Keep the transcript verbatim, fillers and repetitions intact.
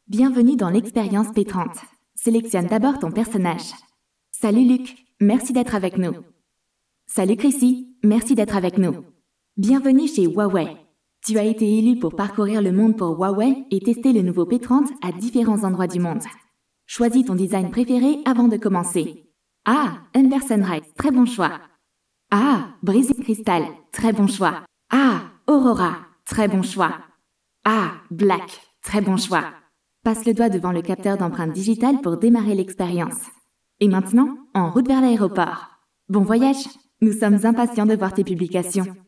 Bienvenue dans l'expérience P trente. Sélectionne d'abord ton personnage. Salut Luc, merci d'être avec nous. Salut Chrissy, merci d'être avec nous. Bienvenue chez Huawei. Tu as été élu pour parcourir le monde pour Huawei et tester le nouveau P trente à différents endroits du monde. Choisis ton design préféré avant de commencer. Ah, Anderson Rice, très bon choix. Ah, Brisé Crystal, très bon choix. Ah, Aurora, très bon choix. Ah, Black, très bon choix. Passe le doigt devant le capteur d'empreinte digitale pour démarrer l'expérience. Et maintenant, en route vers l'aéroport. Bon voyage! Nous sommes impatients de voir tes publications.